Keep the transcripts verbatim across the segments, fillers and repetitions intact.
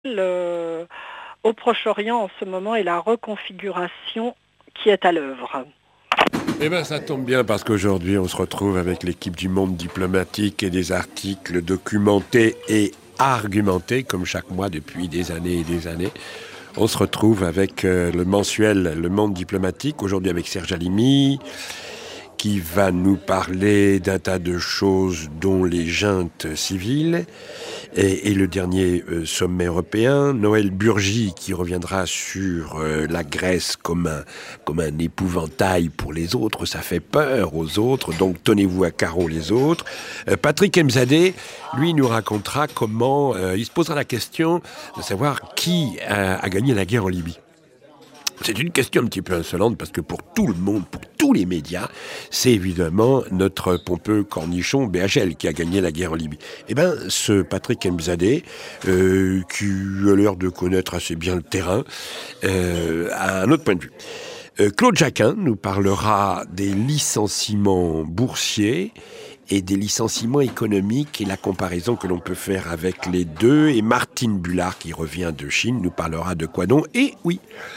Le, au Proche-Orient en ce moment et la reconfiguration qui est à l'œuvre. Eh bien, ça tombe bien parce qu'aujourd'hui, on se retrouve avec l'équipe du Monde diplomatique et des articles documentés et argumentés, comme chaque mois depuis des années et des années. On se retrouve avec euh, le mensuel Le Monde diplomatique, aujourd'hui avec Serge Halimi, qui va nous parler d'un tas de choses dont les juntes civiles et, et le dernier euh, sommet européen. Noël Burgi qui reviendra sur euh, la Grèce comme un, comme un épouvantail pour les autres, ça fait peur aux autres, donc tenez-vous à carreau les autres. Euh, Patrick Mzadeh, lui, nous racontera comment, euh, il se posera la question de savoir qui a, a gagné la guerre en Libye. C'est une question un petit peu insolente parce que pour tout le monde, pour tous les médias, c'est évidemment notre pompeux cornichon B H L qui a gagné la guerre en Libye. Eh bien, ce Patrick Mzadeh, euh, qui a l'air de connaître assez bien le terrain, euh, a un autre point de vue. Euh, Claude Jacquin nous parlera des licenciements boursiers et des licenciements économiques et la comparaison que l'on peut faire avec les deux. Et Martine Bullard, qui revient de Chine, nous parlera de quoi donc. Et oui,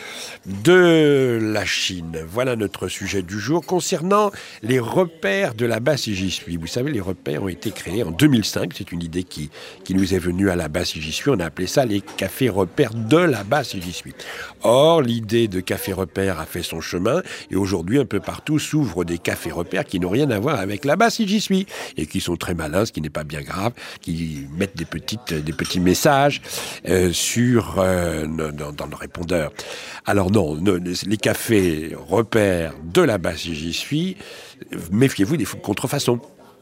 de la Chine. Voilà notre sujet du jour concernant les repères de là-bas si j'y suis. Vous savez, les repères ont été créés en deux mille cinq. C'est une idée qui, qui nous est venue à là-bas si j'y suis. On a appelé ça les cafés repères de là-bas si j'y suis. Or, l'idée de café repères a fait son chemin et aujourd'hui, un peu partout s'ouvrent des cafés repères qui n'ont rien à voir avec là-bas si j'y suis et qui sont très malins, ce qui n'est pas bien grave, qui mettent des, petites, des petits messages euh, sur, euh, dans, dans le répondeur. Alors non, non, les cafés repères de là-bas si j'y suis, méfiez-vous des contrefaçons.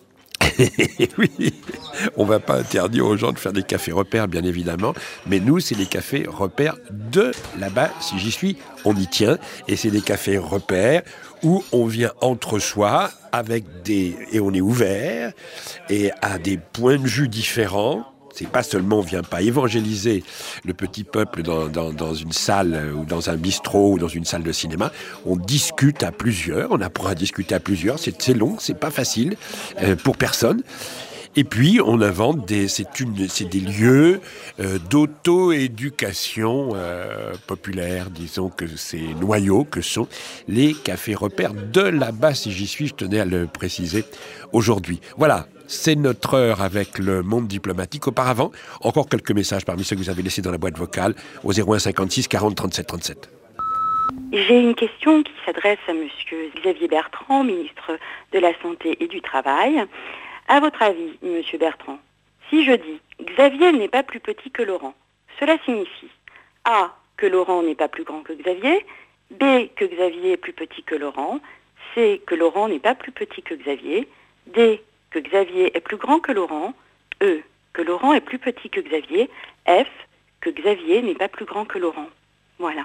Oui, on va pas interdire aux gens de faire des cafés repères, bien évidemment, mais nous, c'est les cafés repères de là-bas si j'y suis, on y tient, et c'est des cafés repères où on vient entre soi avec des, et on est ouvert, et à des points de vue différents. C'est pas seulement, on vient pas évangéliser le petit peuple dans, dans, dans une salle ou dans un bistrot ou dans une salle de cinéma. On discute à plusieurs, on apprend à discuter à plusieurs. C'est, c'est long, c'est pas facile euh, pour personne. Et puis, on invente des, c'est une, c'est des lieux euh, d'auto-éducation euh, populaire, disons que ces noyaux que sont les cafés repères de là-bas, si j'y suis, je tenais à le préciser aujourd'hui. Voilà. C'est notre heure avec le Monde diplomatique. Auparavant, encore quelques messages parmi ceux que vous avez laissés dans la boîte vocale au zéro un cinquante-six quarante trente-sept trente-sept. J'ai une question qui s'adresse à monsieur Xavier Bertrand, ministre de la Santé et du Travail. À votre avis, monsieur Bertrand, si je dis Xavier n'est pas plus petit que Laurent, cela signifie A, que Laurent n'est pas plus grand que Xavier, B, que Xavier est plus petit que Laurent, C, que Laurent n'est pas plus petit que Xavier, D, que Xavier est plus grand que Laurent, E, que Laurent est plus petit que Xavier, F, que Xavier n'est pas plus grand que Laurent. Voilà.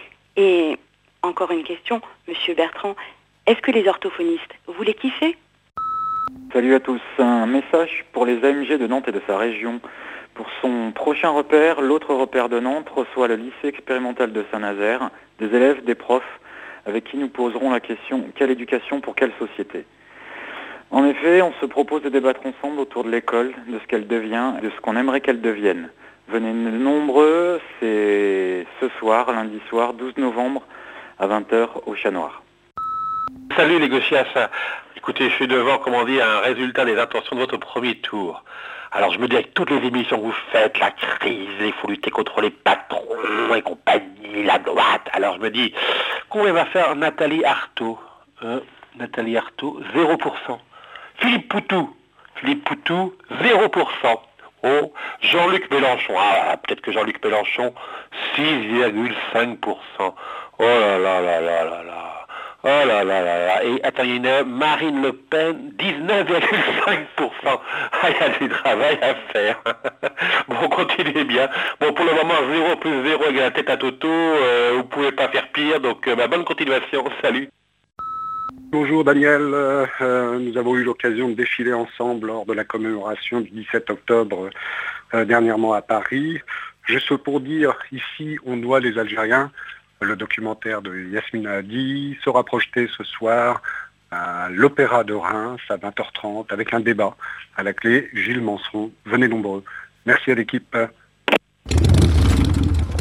Et encore une question, monsieur Bertrand, est-ce que les orthophonistes, vous les kiffez ? Salut à tous, un message pour les A M G de Nantes et de sa région. Pour son prochain repère, l'autre repère de Nantes reçoit le lycée expérimental de Saint-Nazaire, des élèves, des profs, avec qui nous poserons la question « Quelle éducation pour quelle société ?» En effet, on se propose de débattre ensemble autour de l'école, de ce qu'elle devient et de ce qu'on aimerait qu'elle devienne. Venez nombreux, c'est ce soir, lundi soir, douze novembre, à vingt heures, au Chat Noir. Salut les gauchias. Écoutez, je suis devant, comment dire, un résultat des intentions de votre premier tour. Alors je me dis avec toutes les émissions que vous faites, la crise, il faut lutter contre les patrons et compagnie, la droite. Alors je me dis, combien va faire Nathalie Arthaud euh, Nathalie Arthaud, zéro pour cent. Philippe Poutou, Philippe Poutou, zéro pour cent. Oh, Jean-Luc Mélenchon, ah, peut-être que Jean-Luc Mélenchon, six virgule cinq pour cent. Oh là là là là là là. Oh là là là là. Et attends, il y a une Marine Le Pen, dix-neuf virgule cinq pour cent. Ah, il y a du travail à faire. Bon, continuez bien. Bon, pour le moment, zéro plus zéro égale la tête à Toto. Euh, vous pouvez pas faire pire, donc euh, bah, bonne continuation. Salut. Bonjour Daniel, euh, nous avons eu l'occasion de défiler ensemble lors de la commémoration du dix-sept octobre euh, dernièrement à Paris. Juste pour dire, ici on doit les Algériens, le documentaire de Yasmina Hadi sera projeté ce soir à l'Opéra de Reims à vingt heures trente avec un débat à la clé, Gilles Manson. Venez nombreux. Merci à l'équipe.